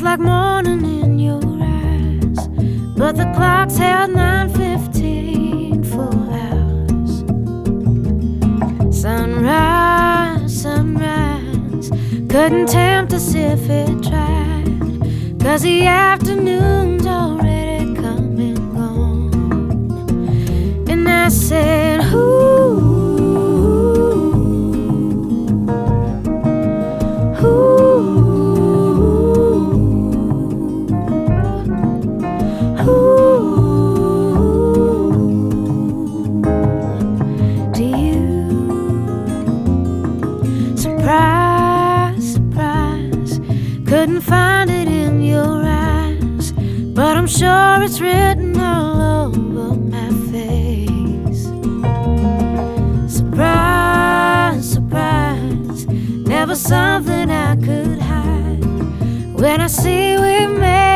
like morning in your eyes, but the clock's held 9:15 for hours. Sunrise, sunrise, couldn't tempt us if it tried, 'cause the afternoon's already come and gone. And I said, ooh, couldn't find it in your eyes, but I'm sure it's written all over my face. Surprise, surprise, never something I could hide. When I see we made